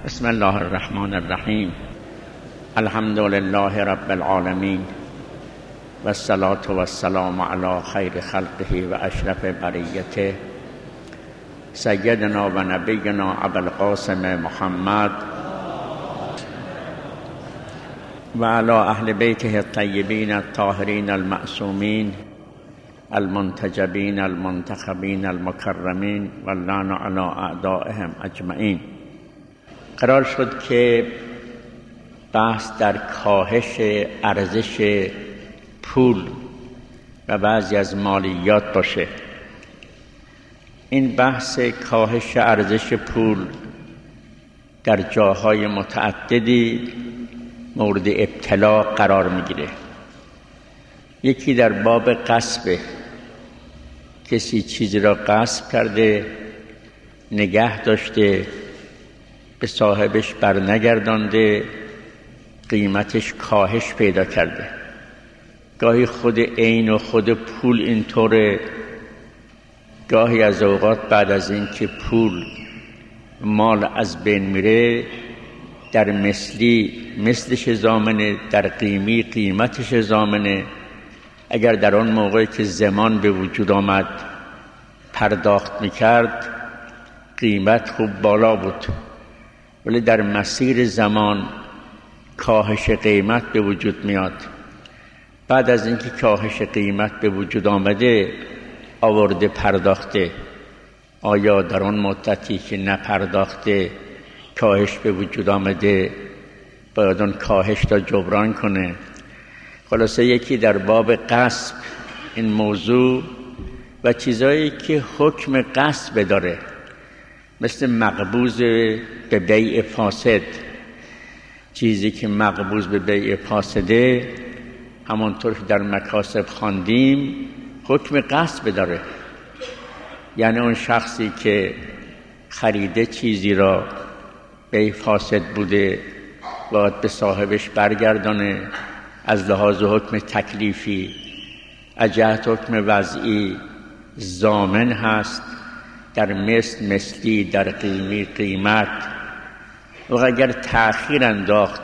بسم الله الرحمن الرحیم. الحمد لله رب العالمین و الصلاة و السلام علی خیر خلقه و اشرف بریته سیدنا و نبینا ابوالقاسم محمد و علی اهل بیته الطیبین الطاهرین المعصومین المنتجبین المنتخبین المکرمین و اللعن علی اعدائهم اجمعین. قرار شد که بحث در کاهش ارزش پول و بعضی از مالیات باشه. این بحث کاهش ارزش پول در جاهای متعددی مورد ابتلا قرار میگیره. یکی در باب غصب، کسی چیزی را غصب کرده، نگه داشته، به صاحبش برنگردانده، قیمتش کاهش پیدا کرده. گاهی خود عین و خود پول اینطوره. گاهی از اوقات بعد از این که پول مال از بین میره، در مثلی مثلش ضامنه، در قیمی قیمتش ضامنه. اگر در آن موقعی که زمان به وجود آمد پرداخت میکرد، قیمت خوب بالا بود، ولی در مسیر زمان کاهش قیمت به وجود میاد. بعد از اینکه کاهش قیمت به وجود آمده، آورده پرداخته. آیا در آن مدتی که نپرداخته کاهش به وجود آمده باید آن کاهش را جبران کنه؟ خلاصه یکی در باب غصب این موضوع و چیزایی که حکم غصب داره، مثل مقبوض به بیع فاسد. چیزی که مقبوض به بیع فاسده، همانطور که در مکاسب خواندیم، حکم غصب داره. یعنی اون شخصی که خریده چیزی را بیع فاسد بوده، باید به صاحبش برگردانه. از لحاظ حکم تکلیفی، از جهت حکم وضعی ضامن هست، در مثلی، در قیمی قیمت. و اگر تأخیر انداخت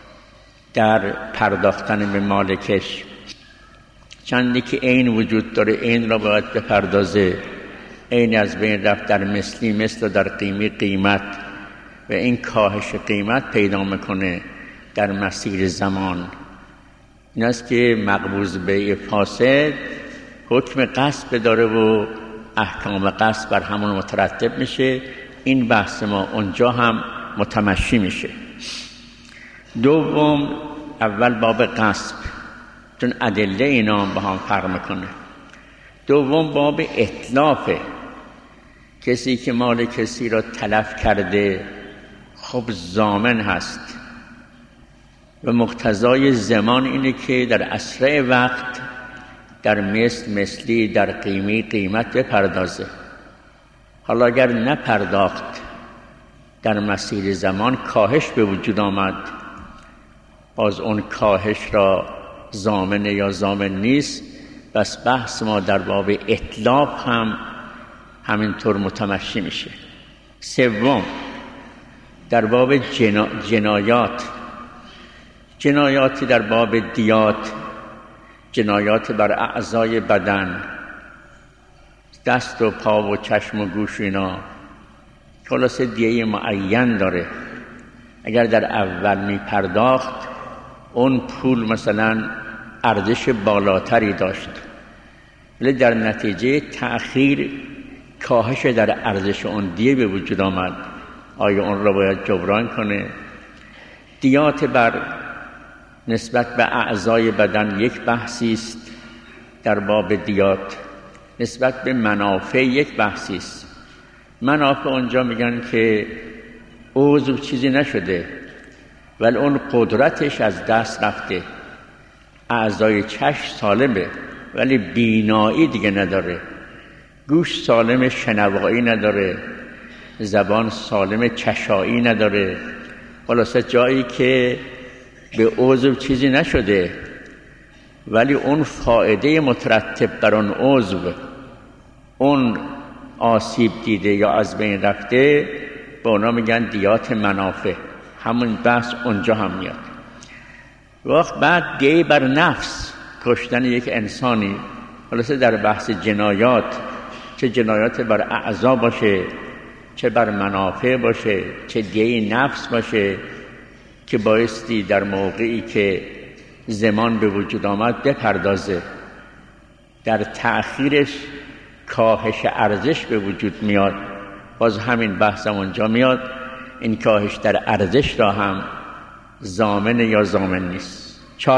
در پرداختن به مالکش، چندی که عین وجود داره عین را باید بپردازه، عین از بین رفت، در مثلی مثل و در قیمی قیمت، و این کاهش قیمت پیدا میکنه در مسیر زمان. این است که مقبوض بیع فاسد حکم غصب داره و احکام غصب بر همون مترتب میشه. این بحث ما اونجا هم متمشی میشه. دوم، اول باب غصب، چون ادله اینا هم با هم فرق میکنه. دوم باب اتلافه. کسی که مال کسی را تلف کرده، خب ضامن هست و مقتضای زمان اینه که در اسرع وقت در مثلی، در قیمی قیمت بپردازه. حالا اگر نپرداخت، در مسیر زمان کاهش به وجود آمد، باز اون کاهش را ضامن یا ضامن نیست. بس بحث ما در باب اتلاف هم همینطور متمشی میشه. سوم، در باب جنایاتی در باب دیات، جنایات بر اعضای بدن، دست و پا و چشم و گوش، اینا خلاصه دیه معین داره. اگر در اول می پرداخت، اون پول مثلا ارزش بالاتری داشت، ولی در نتیجه تأخیر کاهش در ارزش اون دیه به وجود آمد. آیا اون را باید جبران کنه؟ دیات بر نسبت به اعضای بدن یک بحثی است در باب دیات، نسبت به منافع یک بحثی است. منافع اونجا میگن که عضو چیزی نشده، ولی اون قدرتش از دست رفته. اعضای چشم سالمه ولی بینایی دیگه نداره، گوش سالم شنوایی نداره، زبان سالم چشایی نداره. خلاصه جایی که به عضو چیزی نشده، ولی اون فایده مترتب بر اون عضو، اون آسیب دیده یا از بین رفته، به اونا میگن دیات منافع، همون بحث اونجا هم میاد. وقت بعد دی بر نفس، کشتن یک انسانی، خلاصه در بحث جنایات، چه جنایات بر اعضا باشه، چه بر منافع باشه، چه دی نفس باشه، که بایستی در موقعی که زمان به وجود آمد بپردازه. در تأخیرش کاهش ارزش به وجود میاد. باز همین بحث هم اونجا میاد، این کاهش در ارزش را هم ضامن یا ضامن نیست.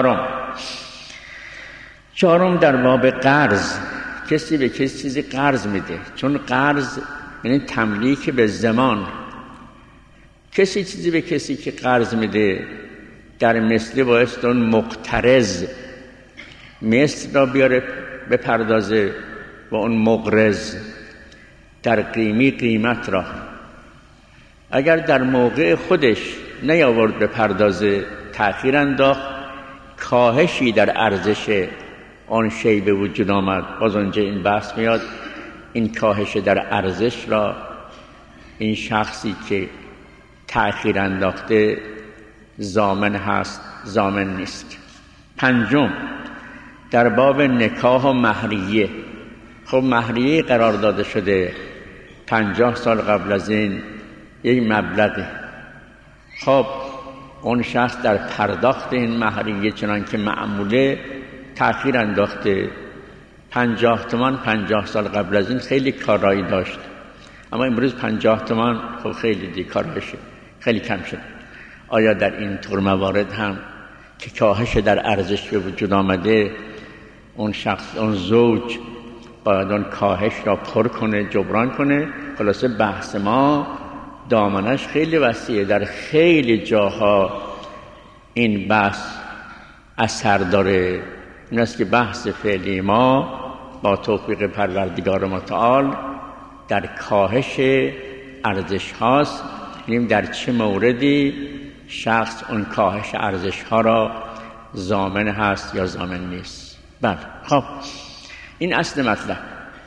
چهارم در باب قرض، کسی به کسی چیزی قرض میده، چون قرض یعنی تملیک به زمان. کسی چیزی به کسی که قرض میده در مثلی باید اون مقترض مثل را بیاره بپردازه و اون مقرض در قیمت را. اگر در موقع خودش نیاورد بپردازه، تأخیر انداخت، کاهشی در ارزش آن شی به وجود آمد، باز اونجا این بحث میاد، این کاهش در ارزش را این شخصی که تأخیر انداخته ضامن هست، ضامن نیست. پنجم در باب نکاح و مهریه. خب مهریه قرار داده شده 50 سال قبل از این یک مبلغه. خب اون شخص در پرداخت این مهریه چنان که معموله تأخیر انداخته. 50 تومان 50 سال قبل از این خیلی کارایی داشت، اما امروز 50 تومان خب خیلی دیکارشه، خیلی کم شد. آیا در این طور موارد هم که کاهش در ارزش به وجود آمده، اون شخص، اون زوج باید اون کاهش را پر کنه، جبران کنه؟ خلاصه بحث ما دامنش خیلی وسیعه، در خیلی جاها این بحث اثر داره. این است که بحث فعلی ما با توفیق پروردگار متعال در کاهش ارزش هاست. ببینیم در چه موردی شخص اون کاهش ارزش ها را ضامن هست یا ضامن نیست. بله، خب این اصل مطلب.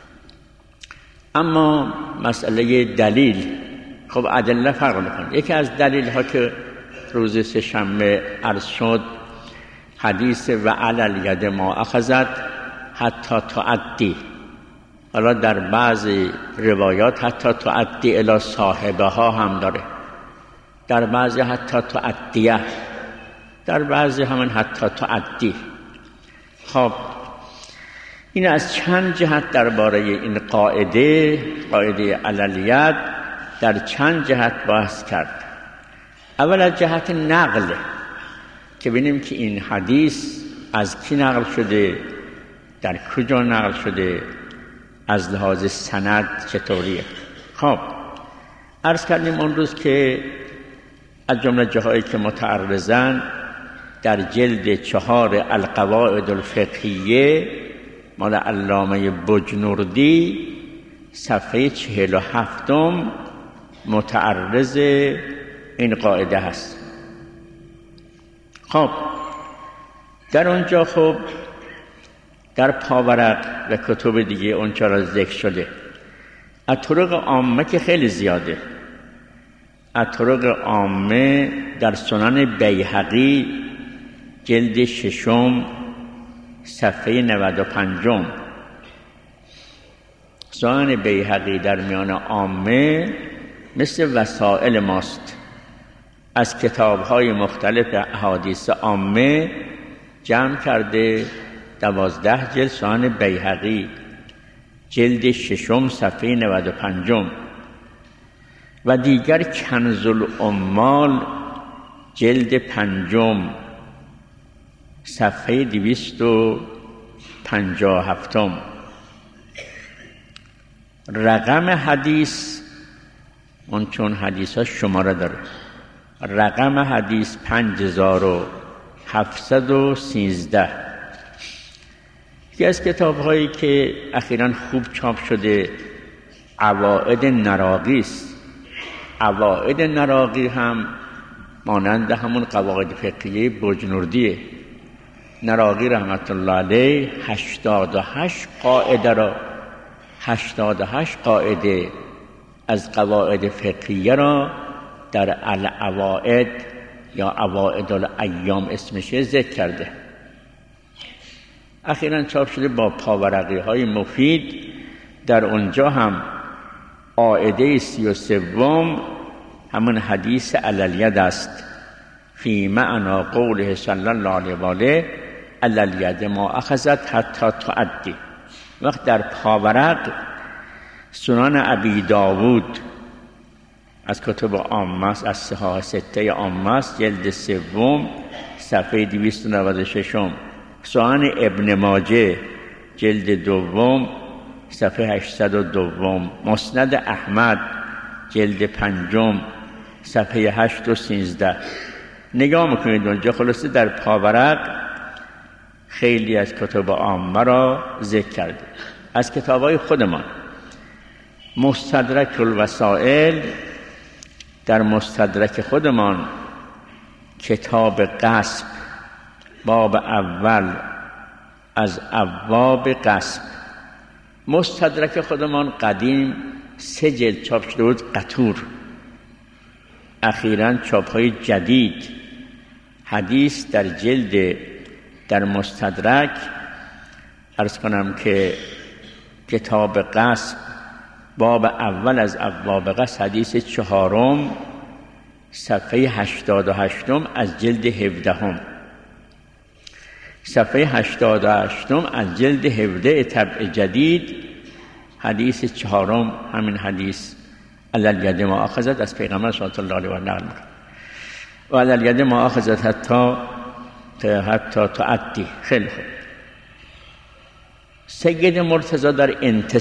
اما مسئله دلیل، خب ادله فرق می‌کنه. یکی از دلیل ها که روز سه‌شنبه عرض شد، حدیث و علی الید ما اخذت حتی تعدی. حالا در بعضی روایات حتی تعدی الی صاحبها هم داره، در بعضی حتی تعدیه، در بعضی همین حتی تعدی. خب این از چند جهت درباره این قاعده علی الید در چند جهت بحث کرد. اول از جهت نقل که ببینیم که این حدیث از کی نقل شده، در کجا نقل شده، از لحاظ سند چطوریه. خب عرض کردیم اون روز که از جمله جاهایی که متعرضن در جلد 4 القواعد الفقهیه مال علامه بجنوردی صفحه 47 متعرض این قاعده هست. خب در اونجا خب در پاورق و کتب دیگه اونجا را ذکر شده. از طرق عامه که خیلی زیاده. از طرق عامه در سنن بیهقی جلد 6 صفحه 95. سنن بیهقی در میان عامه مثل وسائل ماست، از کتاب‌های مختلف احادیث عامه جمع کرده 12 جلد سنن بیهقی جلد 6 صفحه 95 و دیگر کنز العمال جلد 5 صفحه 257. رقم حدیث اون چون حدیث ها شماره داره، رقم حدیث 5713. یکی از کتاب هایی که اخیراً خوب چاپ شده عوائد نراقی است. عوائد نراقی هم مانند همون قواعد فقهیه بجنوردیه. نراقی رحمت الله علیه 88 قاعده را 88 قاعده از قواعد فقهیه را در العوائد یا عوائد الایام اسمشه ذکر کرده. اخیراً چاپ شده با پاورقی های مفید. در اونجا هم قاعده 33 همون حدیث علالید است، فی معنا قوله صلی الله علیه و آله علالید ما اخذت حتی تعدی. وقت در پاورق سنن ابی داود از کتب عامه است، از صحاح سته عامه است، جلد 3 صفحه 296. سنن ابن ماجه جلد 2 صفحه 802. مسند احمد جلد 5 صفحه 8 و 13. نگاه میکنید اونجا خلاصه در پاورق خیلی از کتب عامه را ذکر کرده. از کتابای خودمان مستدرک الوسائل، در مستدرک خودمان کتاب غصب باب اول از ابواب غصب. مستدرک خودمان قدیم 3 جلد چاپ شده بود، قطور. اخیراً چاپ‌های جدید حدیث در جلد در مستدرک عرض کنم که کتاب غصب باب اول از ابواب غصب حدیث 4 صفحه 88 از جلد 17. صفحه 88 از جلد 17 طبع جدید حدیث 4 همین حدیث علالید ما اخذت از پیغمبر صلی الله علیه و آله نقل می‌کنه و علالید ما اخذت حتی تعدی. خیلی خوب. سید مرتضی در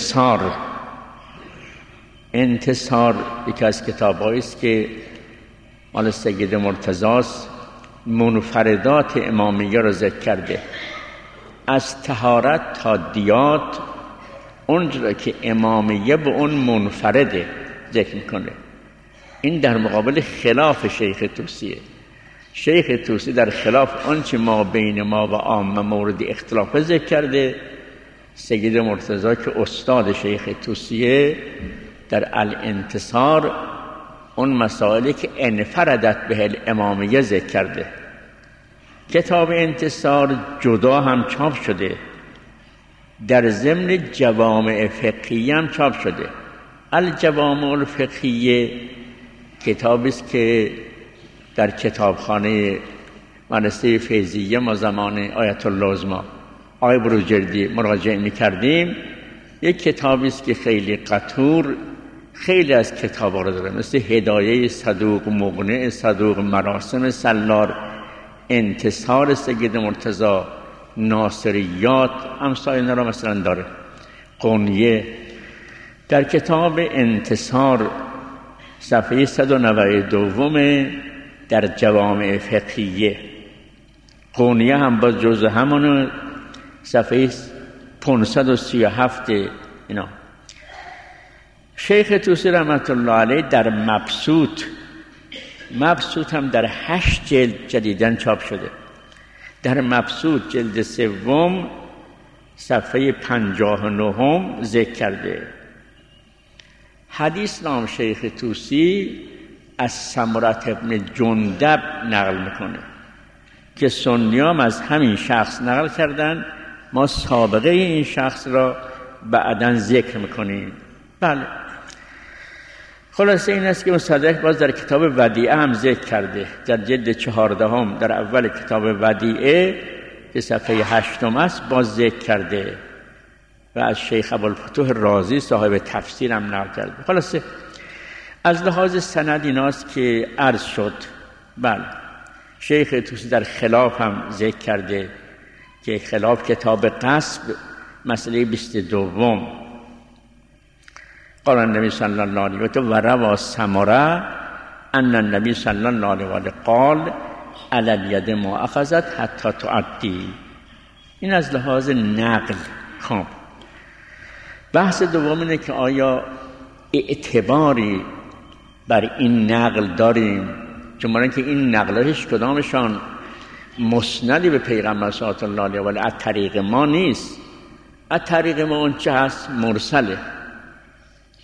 انتصار یکی از کتاب‌هایی است که مال سید مرتضی است، منفردات امامیه را ذکر کرده، از طهارت تا دیات اونجا که امامیه به اون منفرده ذکر میکنه. این در مقابل خلاف شیخ طوسیه. شیخ طوسی در خلاف آنچه ما بین ما و عامه مورد اختلاف ذکر کرده. سید مرتضی که استاد شیخ طوسیه در الانتصار اون مسائلی که انفردت به الامامیه ذکر کرده. کتاب انتصار جدا هم چاپ شده، در ضمن جوامع فقهیه هم چاپ شده. الجوامع الفقهیه کتابی است که در کتابخانه مدرسه فیضیه ما زمان آیت الله عظمی آقای بروجردی مراجعه می‌کردیم. یک کتابی است که خیلی قطور، خیلی از کتابا رو داره، مثل هدایه صدوق، مقنع صدوق، مراسم سلار، انتصار سید مرتضی، ناصریات، امثال اینا رو مثلا داره. قنیه در کتاب انتصار صفحه 192 در جوامع فقهیه، قنیه هم با جزء همون صفحه 537 اینا. شیخ طوسی رحمت الله علیه در مبسوط هم در 8 جلد جدیداً چاپ شده. در مبسوط جلد 3 صفحه 59 ذکر کرده. حدیث نام شیخ طوسی از سمرة ابن جندب نقل میکنه که سنیام از همین شخص نقل کردن. ما سابقه این شخص را بعداً ذکر میکنیم. بله، خلاصه این است که مستدرک باز در کتاب ودیعه هم ذکر کرده، در جلد 14 در اول کتاب ودیعه که صفحه 8 است باز ذکر کرده و از شیخ ابوالفتوح رازی صاحب تفسیر هم نقل کرده. خلاصه از لحاظ سند ایناست که عرض شد. بله، شیخ طوسی در خلاف هم ذکر کرده که خلاف کتاب غصب مسئله 22 قال النبی صلی الله علیه و آله و روا سمره ان النبی صلی الله علیه و آله قال علی الید ما اخذت حتی تعدی. این از لحاظ نقل. خب بحث دوم اینه که آیا اعتباری بر این نقل داریم؟ چون اینکه این نقلش کدامشان مسندی به پیغمبر صلی الله علیه و آله از طریق ما نیست. از طریق ما اون چه هست؟ مرسله.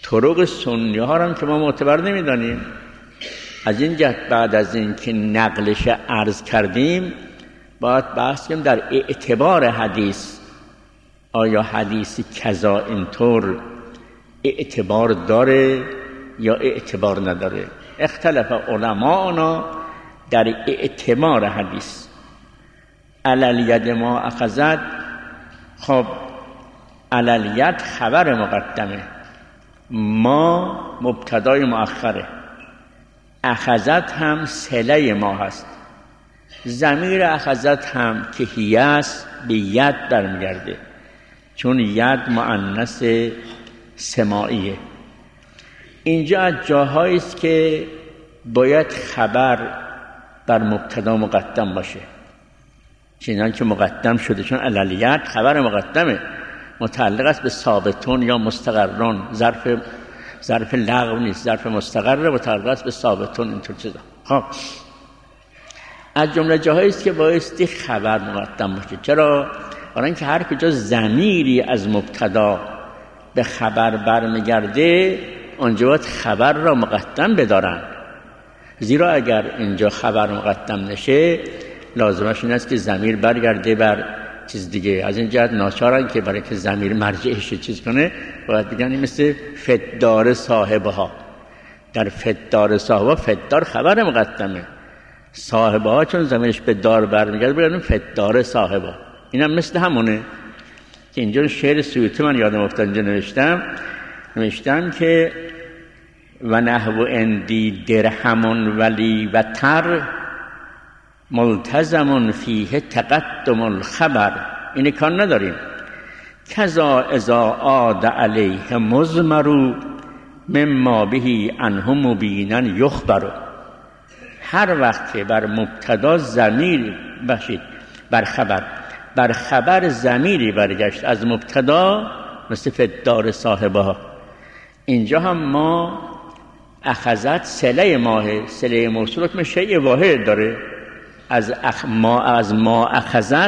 طرق سنی ها هم که ما معتبر نمیدانیم. از این جهت بعد از این که نقلش عرض کردیم باید بحث کنیم در اعتبار حدیث، آیا حدیث کذا اینطور اعتبار داره یا اعتبار نداره. اختلف علماءنا در اعتبار حدیث. علالید ما اخذت، خب علالید خبر مقدمه، ما مبتدای مؤخره، اخذت هم صله ما هست. ضمیر اخذت هم که هی است به ید برمیگرده، چون ید مؤنث سماعیه. اینجا از جاهایی است که باید خبر بر مبتدا مقدم باشه، چنان که مقدم شده، چون علالیت خبر مقدمه، متعلق است به ثابتون یا مستقرون. ظرف لغو نیست، ظرف مستقر، متعلق است به ثابتون، اینطور چیزا. خب از جمله جاهایی است که بایستی خبر مقدم باشه. چرا؟ برای اینکه هر کجا ضمیری از مبتدا به خبر برمیگرده اونجا باید خبر را مقدم بدارن، زیرا اگر اینجا خبر مقدم نشه لازمش این است که ضمیر برگرده بر چیز دیگه. از این جهت ناچارن که برای که ضمیر مرجعش چیز کنه باید بگن این مثل فدار صاحبها. در فدار صاحبها فدار خبر مقدمه، صاحبها چون ضمیرش به دار برمیگرده بگن فدار صاحبها. اینم مثل همونه که اینجا شعر سیوطی من یادم افتاد اینجا نوشتم که و نحو اندی درهم ولی و تر ملتزم فیه تقدم الخبر. این کار نداریم. کذا اذا عاد علیه مضمر مما بهی عنه مبینا یخبر. هر وقت که بر مبتدا ضمیر باشید بر خبر ضمیری برگشت از مبتدا، مثل فدار صاحبها، اینجا هم ما اخذت صله ماه، صله موصول حکم شیء واحد داره. از ما اخذت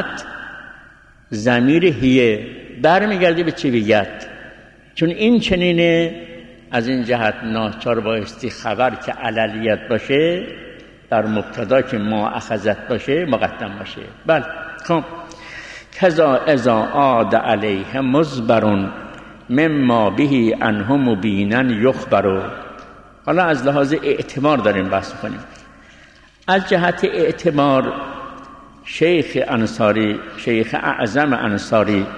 ضمیر هیه برمیگرده به چی بگید، چون این چنینه. از این جهت ناچار بایستی خبر که علالیت باشه در مبتدا که ما اخذت باشه مقدم باشه. بله. خب کذا اذا عاد علیه مضمر مما بهی عنه مبینا یخبر. حالا از لحاظ اعتبار داریم بحث کنیم. از جهت اعتبار شیخ اعظم انصاری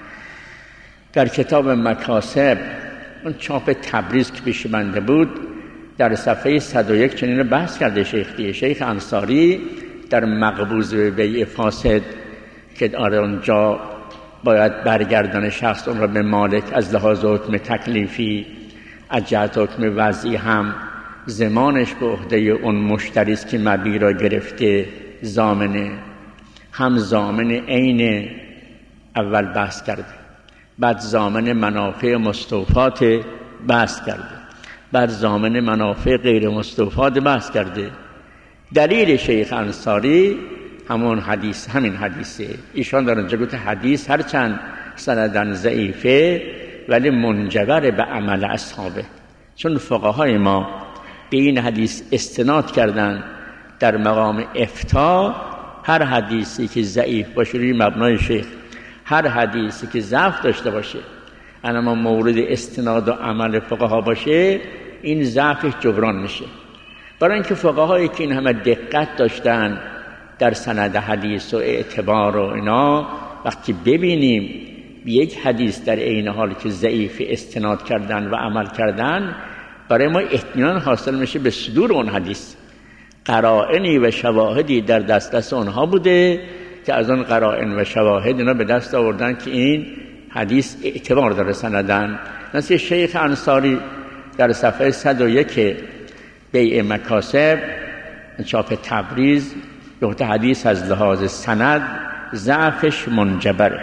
در کتاب مکاسب، اون چاپ تبریز که پیش بنده بود، در صفحه 101 چنین بحث کرده. شیخ انصاری در مقبوض به بیع فاسد که اونجا باید برگردان شخص اون را به مالک از لحاظ حکم تکلیفی، از جهت حکم وضعی هم زمانش به عهده اون مشتری است که مبیع را گرفته، ضامنه، هم ضامن عین اول بحث کرده، بعد ضامن منافع مستوفات بحث کرده، بعد ضامن منافع غیر مستوفات بحث کرده. دلیل شیخ انصاری همین حدیثه. ایشان در اونجا گفت حدیث هرچند سندن ضعیفه ولی منجبر به عمل اصحابه، چون فقهای ما به این حدیث استناد کردن در مقام افتاء. هر حدیثی که ضعیف باشه روی مبنای شیخ، هر حدیثی که ضعف داشته باشه اما مورد استناد و عمل فقها باشه، این ضعفش جبران میشه. برای اینکه فقهایی که این همه دقت داشتن در سند حدیث و اعتبار و اینا، وقتی ببینیم یک حدیث در عین حال که ضعیف استناد کردن و عمل کردن، برای ما اطمینان حاصل میشه به صدور اون حدیث. قرائنی و شواهدی در دست اونها بوده که از اون قرائن و شواهد اینا به دست آوردن که این حدیث اعتبار داره سندن. مثل شیخ انصاری در صفحه 101 بیع مکاسب چاپ تبریز گفته حدیث از لحاظ سند ضعفش منجبره.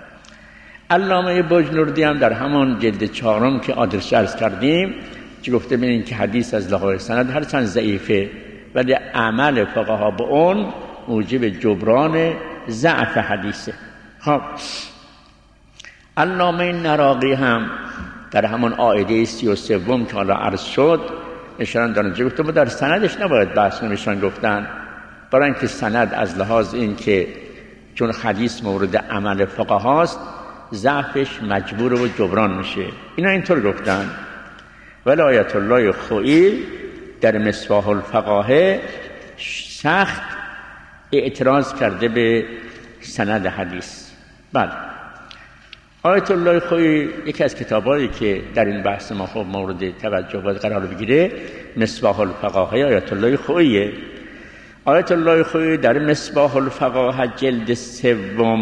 علامه بجنوردی هم در همان جلد 4 که آدرس عرض کردیم چه گفته ببینید که حدیث از لحاظ سند هرچند ضعیفه ولی عمل فقها به اون موجب جبران ضعف حدیثه. خب علامه نراقی هم در همون عایده 33 که حالا عرض شد اشاره دانجا گفتم در سندش نباید بحث نمیشان گفتن، برای اینکه سند از لحاظ این که چون حدیث مورد عمل فقهاست ضعفش مجبور و جبران میشه. اینا اینطور گفتن. ولی آیت الله خویی در مصباح الفقاهه سخت اعتراض کرده به سند حدیث. بله، آیت الله خویی یکی از کتابایی که در این بحث ما خب مورد توجه باید قرار بگیره مصباح الفقاهه آیت الله خوییه. آیت الله خویی در مصباح الفقاهه جلد 3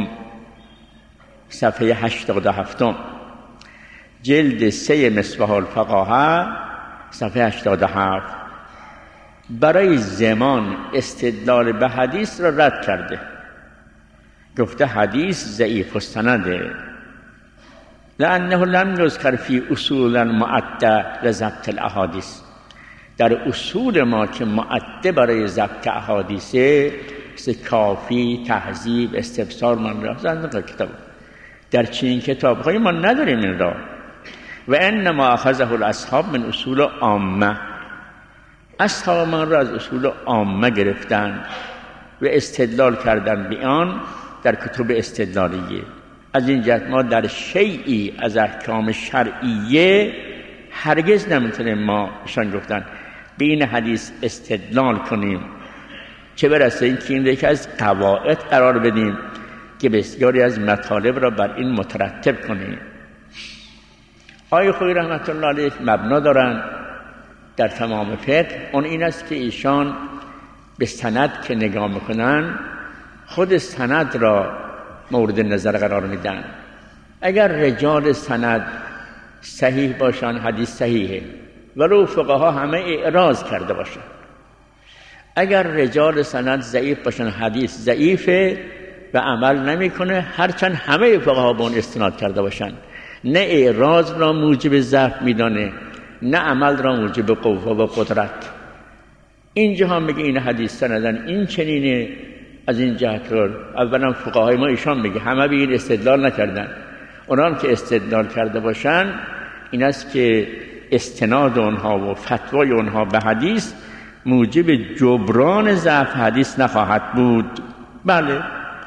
صفحه 87، جلد 3 مصباح الفقاهه صفحه 87 برای زمان استدلال به حدیث را رد کرده. گفته حدیث ضعیف السنده لانه لم یذکر فی اصول معده لضبط الاحادیث. در اصول ما که معده برای ضبط احادیثه مثل کافی، تهذیب، استبصار من را زندگی کتاب در چنین کتاب‌های ما نداریم این را. و انما اخذه الاصحاب من اصول عامه، اصحاب من را از اصول عامه گرفتن و استدلال کردن به آن در کتب استدلالیه. از این جهت ما در شیئی از احکام شرعیه هرگز نمیتونیم ما ایشان گفتن به این حدیث استدلال کنیم، چه برسه این که این یکی از قواعد قرار بدیم که بسیاری از مطالب را بر این مترتب کنیم. آقای خویی رحمت الله علیه مبنا دارن در تمام فقه، اون این است که ایشان به سند که نگاه میکنن خود سند را مورد نظر قرار میدن. اگر رجال سند صحیح باشن حدیث صحیحه ولو فقها همه اعراض کرده باشن. اگر رجال سند ضعیف باشن حدیث ضعیفه و عمل نمیکنه هرچند همه فقها به اون استناد کرده باشن، نه اعراض را موجب ضعف میدانه نه عمل را موجب قوه و قدرت. اینجا هم میگه این حدیث سندن این چنینه. از این جهت رو اولا فقهای ما ایشان میگه همه به این استدلال نکردن، اونان که استدلال کرده باشن این است که استناد اونها و فتوای اونها به حدیث موجب جبران ضعف حدیث نخواهد بود. بله،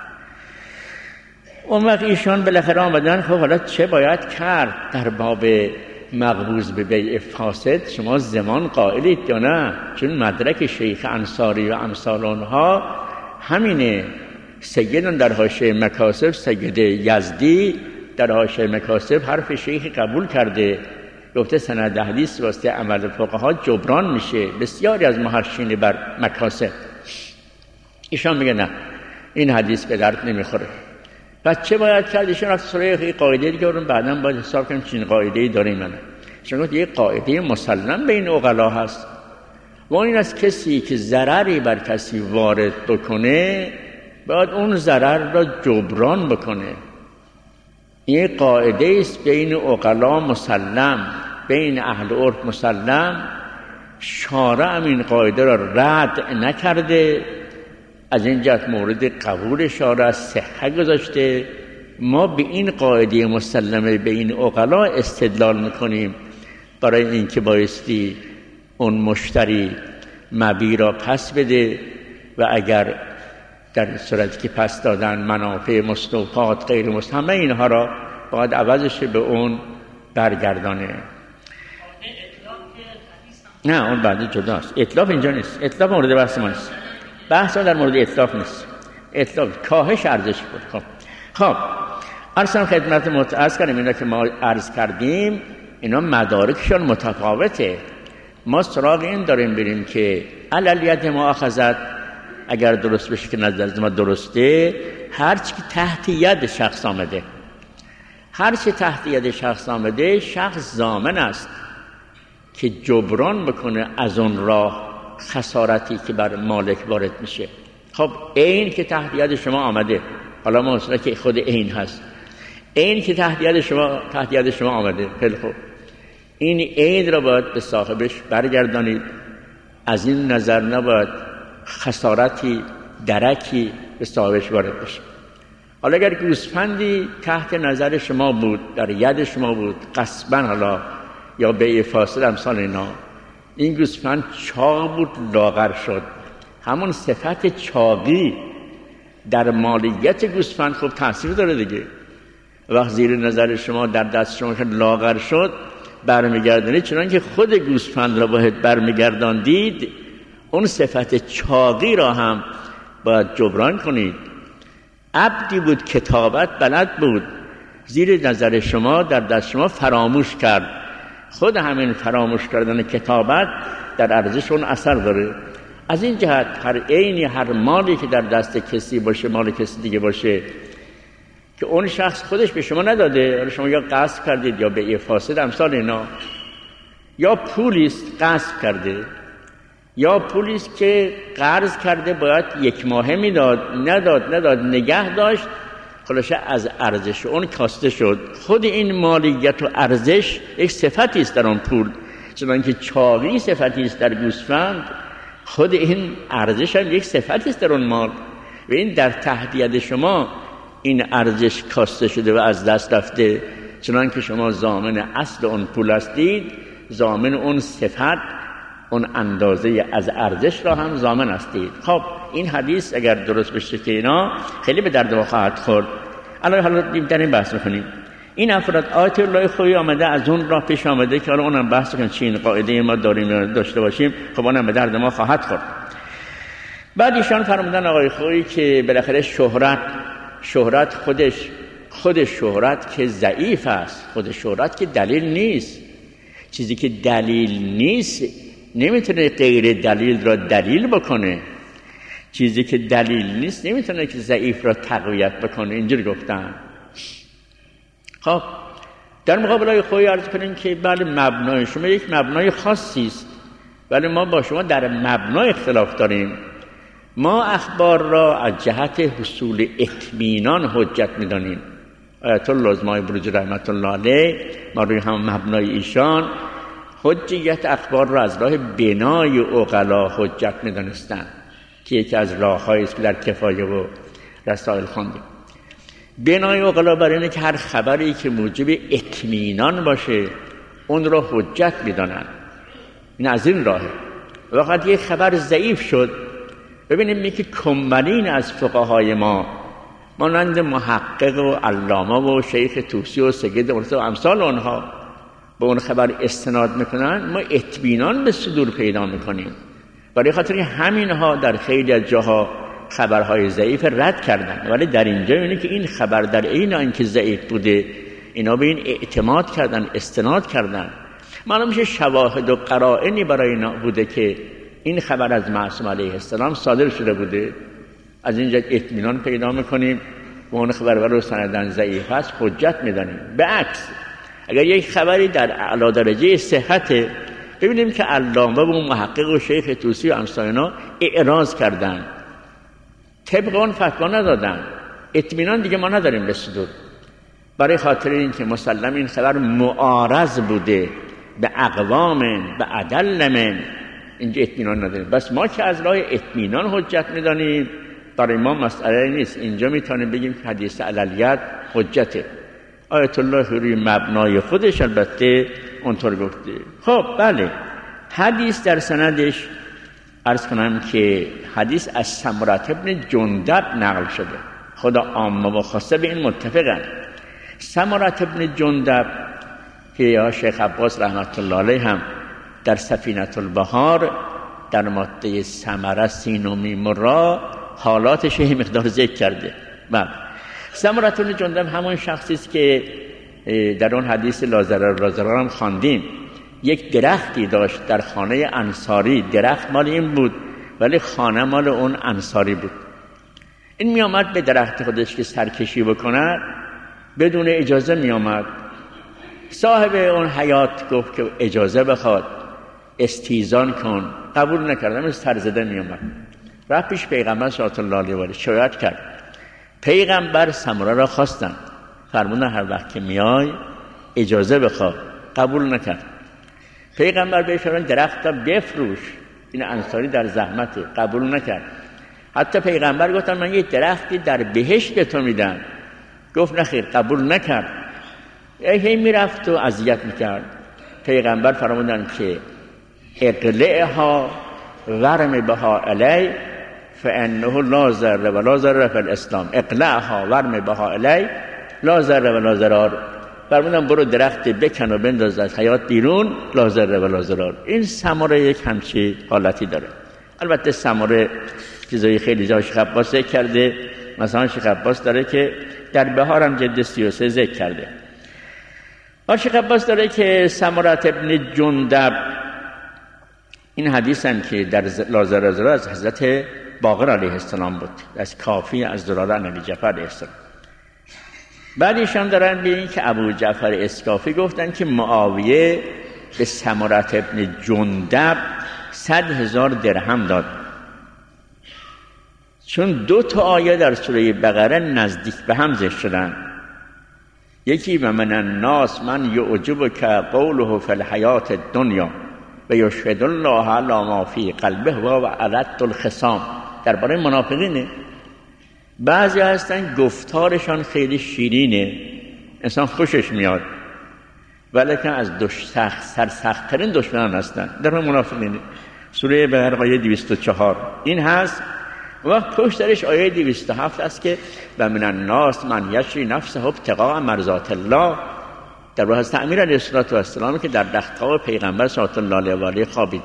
اون وقت ایشان بالاخره آمدن خب حالا چه باید کرد در باب مقبوض به بیع فاسد؟ شما زمان قائلید یا نه؟ چون مدرک شیخ انصاری و امثال آنها همینه. سیدان در حاشیه مکاسب، سید یزدی در حاشیه مکاسب حرف شیخ قبول کرده، گفته سند حدیث واسطه عمل فقها جبران میشه. بسیاری از محرشین بر مکاسب ایشان میگه نه این حدیث به درد نمیخوره. پس چه باید کرد؟ ایشان رفت سراغ قاعده دیگه رو بعداً باید حساب کنیم چین قاعده‌ای داریم نه. ایشان گفت یه قاعده مسلم بین عقلا هست و این از کسی که ضرری بر کسی وارد بکنه باید اون ضرر را جبران بکنه. این قاعده است بین عقلا مسلم، بین اهل عرف مسلم. شارع هم این قاعده را رد نکرده، از این جهت مورد قبول شارع صحه گذاشته. ما به این قاعده مسلمه بین عقلا استدلال میکنیم برای اینکه بایستی اون مشتری مبیع را پس بده و اگر در صورتی که پس دادن منافع مستوفات غیر مستوفات همه اینها را باید عوضش به اون برگردانه. نه اون بعد جداست. اطلاف اینجا نیست، اطلاف مورد بحث ما نیست. بحث در مورد اطلاف نیست. اطلاف کاهش ارزش بود. خب عرضم خدمت عرض کردیم اینا که ما عرض کردیم اینا مدارکشون متفاوته. ما سراغ این داریم بریم که علیت مؤاخذت اگر درست بشه که نظر ما درسته، هرچی که تحت ید شخص آمده، هرچی تحت ید شخص آمده شخص ضامن است که جبران بکنه از اون راه خسارتی که بر مالک وارد میشه. خب این که تحت ید شما آمده، حالا ما اصلا که خود این هست، این که تحت ید شما آمده، خیلی خوب، این عید را باید به صاحبش برگردانید. از این نظر نباید خسارتی درکی به صاحبش وارد بشه. حالا اگر گوسفندی تحت نظر شما بود، در ید شما بود، غصبا حالا یا به فاصل امثال اینا، این گوسفند چاق بود، لاغر شد، همون صفت چاقی در مالیت گوسفند خب تاثیر داره دیگه. وقت زیر نظر شما در دست شما که لاغر شد برمیگردونید، چنان که خود گوسفند را باید برمیگرداندید، اون صفت چاقی را هم باید جبران کنید. عبدی بود کتابت بلد بود، زیر نظر شما در دست شما فراموش کرد، خود همین فراموش کردن کتابت در ارزش اون اثر داره. از این جهت هر عینی، هر مالی که در دست کسی باشه، مال کسی دیگه باشه که اون شخص خودش به شما نداده، شما یا غصب کردید یا به فاسد امثال اینا، یا پولیست غصب کرده، یا پولیست که قرض کرده باید 1 ماهه میداد، نداد، نگه داشت، خلاصه از ارزش اون کاسته شد. خود این مالیت و ارزش یک صفتی است در اون پول، چنانکه چاقی صفتی است در گوسفند، خود این ارزش هم یک صفتی است در اون مال. و این در تحت ید شما این ارزش کاسته شده و از دست رفته، چنانکه شما ضامن اصل اون پول هستید، ضامن اون صفت، اون اندازه از ارزش را هم ضامن هستید. خب این حدیث اگر درست بشه که اینا خیلی به درد ما خواهد خورد. حالا در این بحث می‌کنیم. این افراد آیت الله خویی آمده، از اون راه پیش آمده که حالا اونم بحث کنیم چی این قاعده ما داریم داشته باشیم، خب اونم به درد ما خواهد خورد. بعد ایشان فرمودن آقای خویی که بالاخره شهرت خود شهرت که ضعیف است، خود شهرت که دلیل نیست. چیزی که دلیل نیست نمیتونه غیر دلیل را دلیل بکنه، چیزی که دلیل نیست نمیتونه که ضعیف را تقویت بکنه. اینجوری گفتن. خب در مقابل آقای خویی عرض کنیم که بله مبنای شما یک مبنای خاصی است، ولی ما با شما در مبنا اختلاف داریم. ما اخبار را از جهت حصول اطمینان حجت می‌دانیم. آیت الله ازمای بروجی رحمت الله علیه ما روی هم مبنای ایشان حجیت اخبار را از راه بنای عقلا حجت می‌دانستند که یکی از راه‌هایی است که در کفایه و رسائل خواندیم. بنای عقلا برای اینه که هر خبری که موجب اطمینان باشه اون را حجت می‌دانند. این از این راهه. وقتی یک خبر ضعیف شد، ببینیم که کمبلین از فقهای ما مانند محقق و علامه و شیخ طوسی و سید مرتضی و امثال آنها به اون خبر استناد میکنن، ما اطمینان به صدور پیدا میکنیم. برای خاطر همینها در خیلی از جاها خبرهای ضعیف رد کردن، ولی در اینجا اینه که این خبر در عین اینکه ضعیف بوده اینا به این اعتماد کردن، استناد کردن. معلوم میشه شواهد و قرائنی برای اینا بوده که این خبر از معصوم علیه السلام صادر شده بوده. از اینجا اطمینان پیدا میکنیم و اون خبر برای سندن ضعیف است حجت میدانیم. به عکس اگر یک خبری در اعلی درجه صحته، ببینیم که علامه و محقق و شیخ طوسی و امثال اینا اعراض کردن، طبق اون فتوا ندادن، اطمینان دیگه ما نداریم به صدور، برای خاطر اینکه مسلم این خبر معارض بوده به اقوام به عدل من، اینجا اطمینان نداریم. بس ما که از راه اطمینان حجت میدانیم، برای ما مسئله نیست. اینجا میتونیم بگیم که حدیث علیت حجته. آیت الله روی مبنای خودش البته اونطور گفته. خب بله، حدیث در سندش عرض کنم که حدیث از سمره بن جندب نقل شده. خدا عامه و خاصه به این متفقن. سمره بن جندب که یا شیخ عباس رحمت الله علیه هم در سفینه البحار در ماده ثمره سین و میم را حالاتش یه مقدار ذکر کرده. بله، سمره بن جندب همون شخصی است که در اون حدیث لازرار هم خواندیم. یک درختی داشت در خانه انصاری، درخت مال این بود ولی خانه مال اون انصاری بود. این می آمد به درخت خودش که سرکشی بکنه بدون اجازه می آمد. صاحب اون حیات گفت که اجازه بخواد، استیزان کن. قبول نکردم، سرزده می آمد. رفت پیش پیغمبر صلی الله علیه و آله شکایت کرد. پیغمبر سمره را خواستن، فرمودن هر وقت که میای اجازه بخواد. قبول نکرد. پیغمبر بهش فرمود درخت را بفروش، این انصاری در زحمته. قبول نکرد. حتی پیغمبر گفتن من یه درختی در بهشت به تو میدم، گفت نخیر، قبول نکرد. هی میرفت و اذیت میکرد. پیغمبر فرمودن که اقلعها ورم بها علی فانه لا ضر ولا ضرر فی الاسلام. اقلعها ورم بها علی لا ضر ولا ضرر. فرمودن برو درخت بکن و بنداز از حیات بیرون، لا ضر ولا ضرر. این ثمره یک همچین حالتی داره. البته ثمره چیزای خیلی جا شیخ عباس ذکر کرده. مثلا شیخ عباس داره که در بهار هم جلد 33 ذکر کرده. شیخ عباس داره که سمرة ابن جندب، این حدیث هم که در لا ضرر ضرر از حضرت باقر علیه السلام بود، از کافی از ضرار نبی جعفر علیه السلام. بعدش هم دارن ببینید که ابو جعفر اسکافی گفتن که معاویه به سمرة ابن جندب 100,000 درهم داد، چون 2 آیه در سوره بقره نزدیک به هم ذکر شدن. یکی و من الناس من یعجبک قوله فی الحیات الدنیا و یشهد الله علی ما فی قلبه و علت الخصام. درباره منافقینه. بعضی هستن گفتارشان خیلی شیرینه، انسان خوشش میاد، ولیکن از سرسخت‌ترین دشمنان هستن. در منافقینه. سوره بقره آیه 204 این هست. و پشت درش آیه 207 است که و من الناس من یشری نفسه ابتغاء مرضات الله، در راه از امیر علیه السلام که در دستگاه پیغمبر صلی الله علیه و آله خوابید،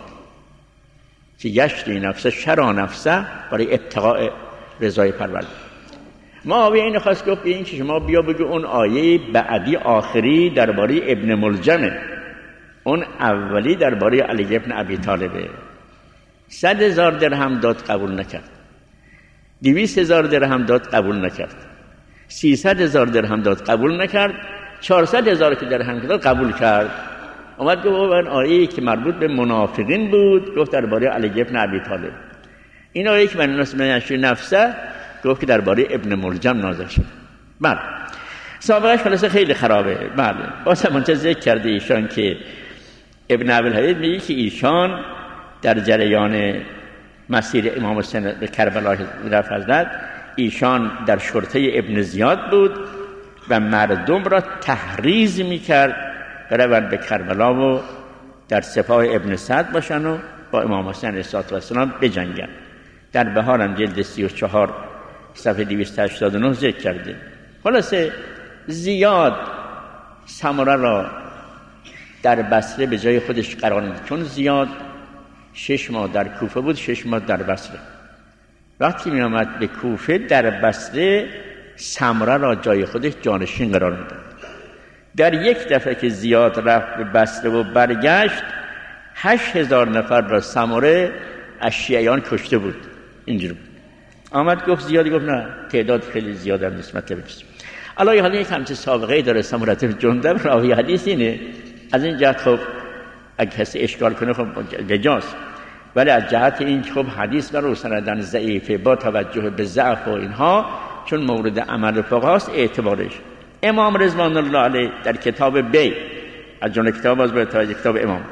که یشری نفسه شرع نفسه برای ابتغاء رضای پروردگار. معاویه این خواست گفت این که شما بیا بگو اون آیه بعدی آخری درباره ابن ملجمه، اون اولی درباره علی ابن ابی طالبه. 100,000 درهم داد، قبول نکرد. 200,000 درهم داد، قبول نکرد. 300,000 درهم داد، قبول نکرد. 400,000 که درهم داد قبول کرد. اومد گفت این آیه که مربوط به منافقین بود گفت درباره علی ابن ابی طالب. این آیه که من یشری نفسه گفت که درباره ابن ملجم نازل شد. بله سابقش خلاصه خیلی خرابه. بله باز همونجا ذکر کرده ایشان که ابن ابوالحدید میگه که ایشان در جریان مسیر امام حسین به کربلا رفت حضرت، ایشان در شرطه ابن زیاد بود و مردم را تحریض میکرد بروند به کربلا و در سپاه ابن سعد باشن و با امام حسین علیه السلام بجنگن. در بهار هم جلد 34 صفحه 289 ذکر کرده. خلاصه زیاد سمره را در بصره به جای خودش قرار میده، چون زیاد 6 ماه در کوفه بود، 6 ماه در بصره. وقتی می آمد به کوفه در بصره سمره را جای خودش جانشین قرار میده. در یک دفعه که زیاد رفت به بصره و برگشت 8,000 نفر را سمره از شیعیان کشته بود. اینجوری بود. آمد گفت زیادی، گفت نه تعداد خیلی زیاد هم نیست مطلب نیست. الان حالا یک همچین سابقه داره سمره بن جندب. راوی حدیث اینه. از این جهت خب اگه کسی اشکال کنه خب بجاست، ولی از جهت این خب حدیث برای سندن ضعیفه با توجه به ضعف و اینها، چون مورد عمل فقهاست اعتبارش. امام رضوان الله علیه در کتاب بی، از جمله کتاب باز به توجه کتاب امام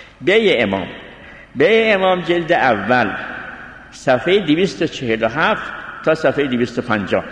بی امام جلد اول صفحه 247 تا صفحه 250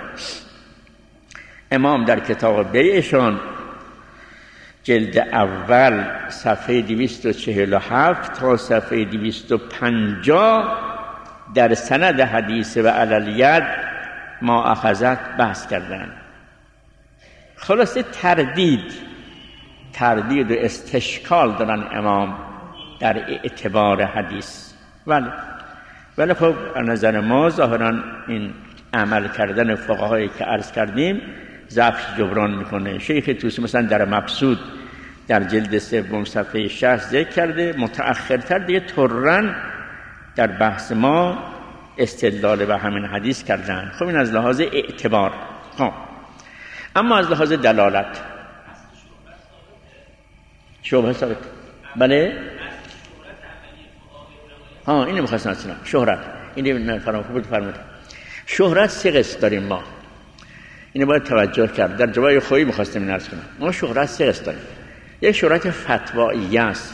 امام در کتاب بیشان جلد اول صفحه 247 تا صفحه 250 در سند حدیث و علالید ما اخذت بحث کردن. خلاصه تردید و استشکال دارن امام در اعتبار حدیث. ولی خب نظر ما ظاهرا این عمل کردن فقهایی که عرض کردیم ضعف جبران میکنه. شیخ طوسی مثلا در مبسوط در جلد 3 صفحه 60 ذکر کرده. متأخرتر دیگه طرًا در بحث ما استدلال به همین حدیث کردن. خب این از لحاظ اعتبار. خب اما از لحاظ دلالت شبهه ثابت. بله اینو می‌خواستم اصلا شهرت. اینو فرمودم. شهرت 3 قسم داریم ما. اینو باید توجه کرد. در جواب خویی می‌خواستم این عرض کنم. ما شهرت 3 قسم داریم. یک شهرت فتواییه است،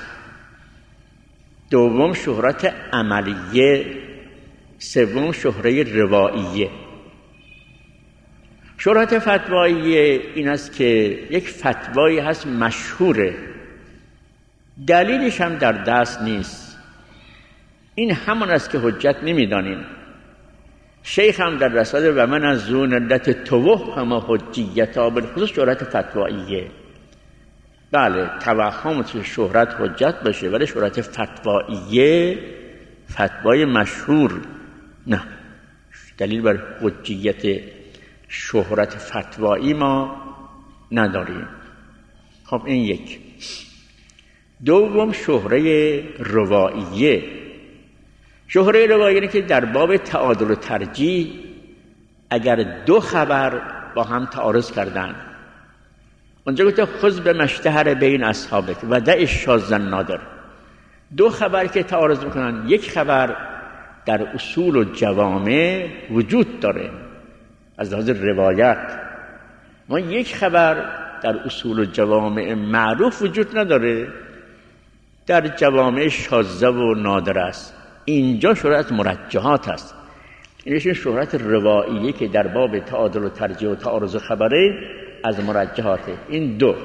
دوم شهرت عملیه، سوم شهره رواییه. شهرت فتوایی این است که یک فتوایی هست مشهوره، دلیلش هم در دست نیست، این همون است که حجت نمیدانیم. شیخ هم در رساله و من از زون علت توهم حجیتا بالخصوص شهرت فتواییه. بله توهم که شهرت حجت باشه، ولی شهرت فتواییه فتوای مشهور نه، دلیل بر حجیت شهرت فتوایی ما نداریم. خب این یک. دوم شهره رواییه. شهره روایی اینه که در باب تعادل و ترجیح اگر دو خبر با هم تعارض کردن، اونجا گفته خذ به مشتهر بین اصحابک و دع الشاذ النادر. دو خبر که تعارض میکنن، یک خبر در اصول و جوامع وجود داره از لحاظ روایت، ما یک خبر در اصول و جوامع معروف وجود نداره، در جوامع شاذه و نادر است. اینجا شهرت مرجحات است. اینش شهرت رواییه که در باب تعادل و ترجیح و تعارض خبره از مرجحاته. این دو.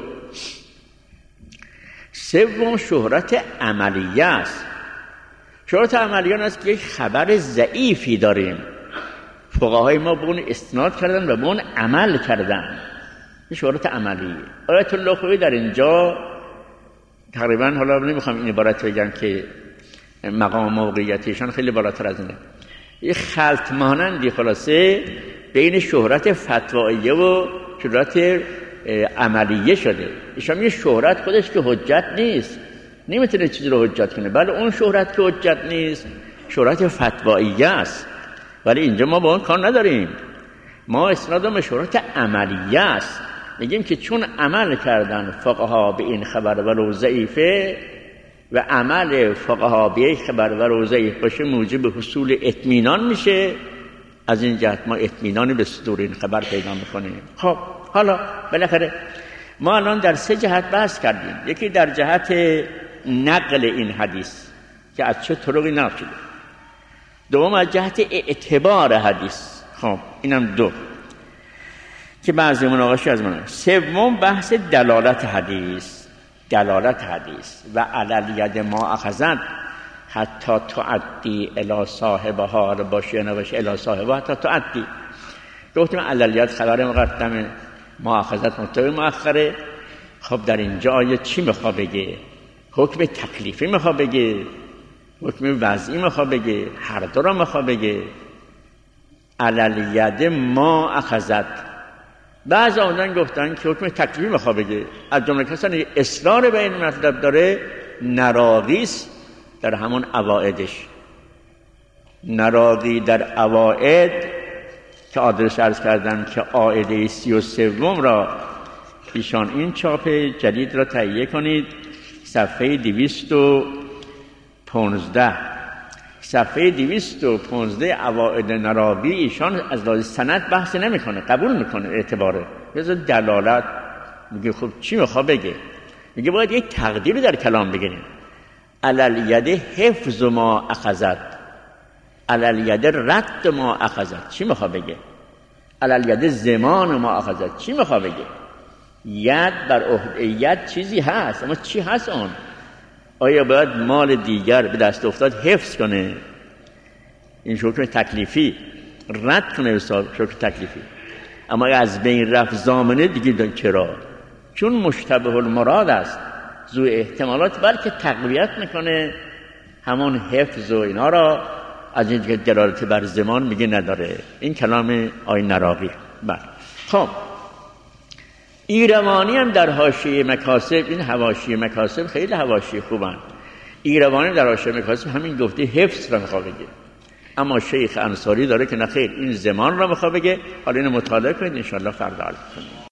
سوم شهرت عملیه است. شهرت عملیه است که یک خبر ضعیفی داریم، فقهای ما به اون استناد کردن و به اون عمل کردن. این شهرت عملیه. آیت الله خویی در اینجا تقریبا، حالا نمیخوام این عبارت بگم که مقام موقعیتشان خیلی بالاتر از اینه، یه خلط مانندی خلاصه بین شهرت فتواییه و شهرت عملیه شده. ایشان یه شهرت خودش که حجت نیست، نمیتونه چیزی رو حجت کنه، بله اون شهرت که حجت نیست شهرت فتواییه است، ولی اینجا ما با اون کار نداریم، ما اسناد به شهرت عملیه است. میگیم که چون عمل کردن فقها به این خبر ولو ضعیفه و عمل فقها به یک خبر ولو ضعیف باشه موجب حصول اطمینان میشه، از این جهت ما اطمینانی به صدور این خبر پیدا میکنیم. خب حالا بالاخره ما الان در سه جهت بحث کردیم. یکی در جهت نقل این حدیث که از چه طرقی نقل شده، دوم از جهت اعتبار حدیث، خب اینم دو که بعضی مناقشه از من. سوم بحث دلالت حدیث. دلالت حدیث و علی ید ما اخذت حتی تعدی الی صاحبها، باشه نباشه الی صاحبها حتی تعدی. گفتیم علی ید خبر مقدمه، ما اخذت مبتدا مؤخره. خب در اینجا آیه چی میخواد بگه؟ حکم تکلیفی میخواد بگه، حکم وضعی میخواد بگه، هر دو را میخواد بگه. علی ید ما اخذت. بعض آنان گفتن که حکم تکلیفی میخواد بگه، از جمله کسانی اصرار به این مطلب داره نراقیست در همون اوائدش. نراقی در اوائد که آدرس عرض کردن که عائده 33 را ایشان این چاپ جدید را تهیه کنید، صفحه 215. صفحه 215 اوائد نراقی ایشان از لحاظ سند بحث نمیکنه، قبول میکنه اعتباره. بذار دلالت میگه خب چی میخواد بگه؟ میگه باید یک تقدیری در کلام بگیریم. علی ید حفظ ما اخذت، علی ید رد ما اخذت. چی میخواد بگه؟ علی ید زمان ما اخذت. چی میخواد بگه؟ ید بر عهده ید چیزی هست، اما چی هست اون؟ آیا باید مال دیگر به دست افتاد حفظ کنه؟ این حکم تکلیفی. رد کنه حکم تکلیفی. اما از بین رفت زامنه دیگه چرا؟ چون مشتبه المراد است، ذو احتمالات، بلکه تقویت میکنه همون حفظ و اینا را، از این که دلالت بر زمان میگه نداره. این کلام آی نراقی. بله. خب ایروانی هم در حاشیه مکاسب، این حواشی مکاسب خیلی حواشی خوبن. ایروانی در حاشیه مکاسب همین گفته حفظ را میخواد بگه، اما شیخ انصاری داره که نخیر این زمان را میخواد بگه. حالا اینو مطالعه کنید، انشاءالله فردا عرض کنیم.